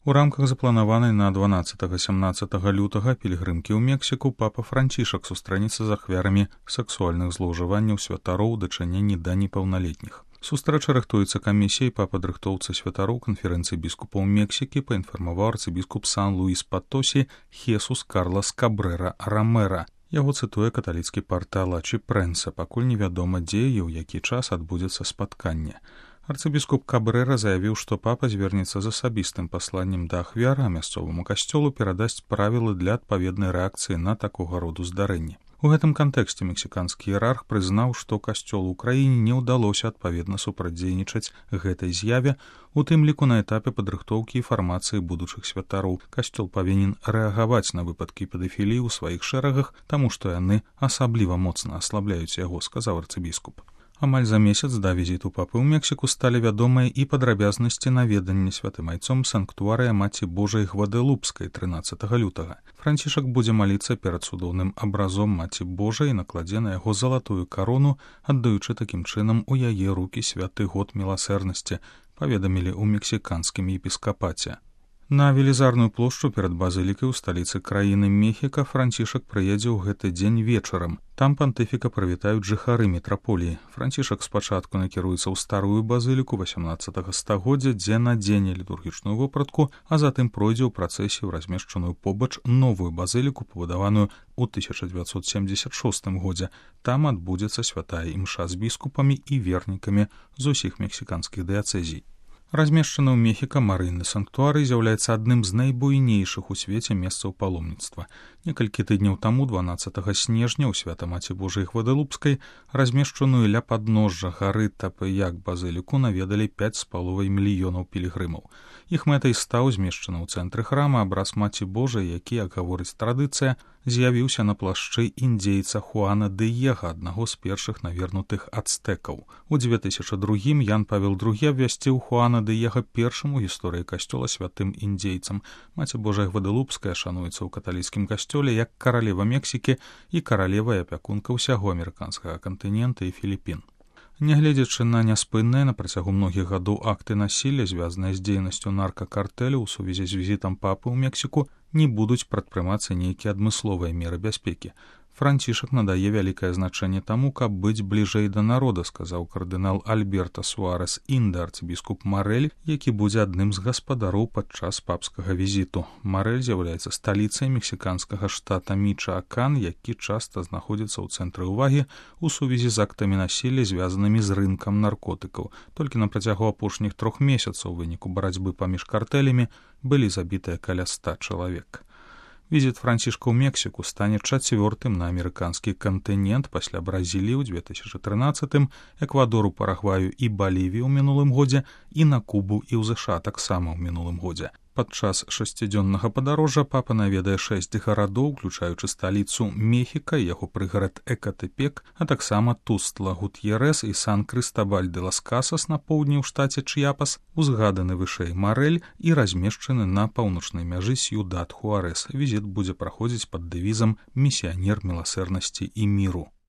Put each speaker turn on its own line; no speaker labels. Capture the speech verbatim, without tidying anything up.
У рамках запланаванай на дванаццатага-сямнаццатага лютага пільгрымкі ў Мексіку папа Францішак сустрэнецца з ахвярамі сексуальных злоўжыванняў святароў у дачыненні да непаўналетніх. Сустрэча рыхтуецца камісіяй па падрыхтоўцы святароў канферэнцыі біскупаў Мексікі, паінфармаваў арцыбіскуп Сан-Луіс Патосі Хесус Карлас Кабрэра Рамэра. Яго цытуе каталіцкі партал Ачі Прэнса, пакуль невядома, дзе і ў які час адбудзецца спатканне. Арцыбіскуп Кабрэра заявіў, што папа звернецца з асабістым пасланнем да ахвяра, а мясцоваму касцёлу перадасць правілы для адпаведнай рэакцыі на такога роду здарэнні. У гэтым кантэксце мексіканскі іерарх прызнаў, што касцёлу ў краіне не ўдалося адпаведна супрацьдзейнічаць гэтай з'яве, у тым ліку на этапе падрыхтоўкі і фармацыі будучых святароў. Касцёл павінен рэагаваць на выпадкі педафіліі ў сваіх шэрагах, таму што яны асабліва моцна аслабляюць яго, сказаў арцыбіскуп. Амаль за месяц да візіту папы ў Мексіку сталі вядомыя і падрабязнасці наведання святым айцом санктуарыя Маці Божай Гвадэлупскай трынаццатага лютага. Францішак будзе маліцца перад цудоўным абразом Маці Божай і накладзе на яго залатую карону, аддаючы такім чынам у яе рукі святы год міласэрнасці, паведамілі ў мексіканскім епіскапаце. На велізарную плошчу перад базылікай у сталіцы краіны Мехіка Францішак прыедзе ў гэты дзень вечарам. Там пантыфіка прывітаюць жыхары метраполіі. Францішак спачатку накіруецца ў старую базыліку васямнаццатага стагоддзя, дзе надзене літургічную вопратку, а затым пройдзе ў працэсію ў размешчаную побач новую базыліку, пабудаваную ў тысяча дзевяцьсот семдзесят шостым годзе. Там адбудзецца святая імша з біскупамі і вернікамі з усіх мексіканскіх дыяцэзій. Размешчаны ў Мехіка марыйны санктуарый з'яўляецца адным з найбуйнейшых у свеце месцаў паломніцтва. Некалькі тыдняў таму, дванаццатага снежня, у свята-Маці Божай Гвадэлупскай, размешчаную ля падножжа гары Тапэяк базыліку наведалі пяць з паловай мільёнаў пілігрымаў. Іх мэтай стаў змешчаны ў цэнтры храма абраз Маці Божай, які, як гаворыць традыцыя, з'явіўся на плашчы індзейца Хуана Дыега, аднаго з першых навернутых ацтэкаў. У дзве тысячы другім Ян Павел другі абвясціў Хуана Дыега першым у гісторыі касцёла святым індзейцам. Маці Божая Гвадэлупская шануецца ў каталіцкім касцёле як каралева Мексікі і каралева і апякунка ўсяго амерыканскага кантынента і Філіпін. Нягледзячы на няспынныя на працягу многіх гадоў акты насілля, звязаныя з дзейнасцю наркакартэлю ў сувязі з візітам папы ў Мексіку, не будуць прадпрымацца нейкія адмысловыя меры бяспекі. Францішак надае вялікае значэнне таму, каб быць бліжэй да народа, сказаў кардынал Альберта Суарес Інда, арцыбіскуп Марэль, які будзе адным з гаспадароў падчас папскага візіту. Марэль з'яўляецца сталіцай мексіканскага штата Мічаакан, які часта знаходзіцца ў цэнтры ўвагі ў сувязі з актамі насілля, звязанымі з рынкам наркотыкаў. Толькі на працягу апошніх трох месяцаў у выніку барацьбы паміж картэлямі былі забітыя каля ста чалавек. Візіт Францішка ў Мексіку стане чацвёртым на амерыканскі кантынент пасля Бразіліі ў дзве тысячы трынаццатым, Эквадору, Парагваю і Балівію ў мінулым годзе і на Кубу і ў ЗША таксама ў мінулым годзе. Падчас шасцідзённага падарожжа папа наведае шэсць гарадоў, уключаючы сталіцу Мехіка і яго прыгарад Экатэпек, а таксама Тустла Гут'ерэс і Сан-Крыстабаль де лас Касас на поўдні ў штаце Чьяпас, узгаданы вышэй Марэль і размешчаны на паўночнай мяжы Сьюдад Хуарэс. Візіт будзе праходзіць пад дэвізам «Місіянер міласэрнасці і міру».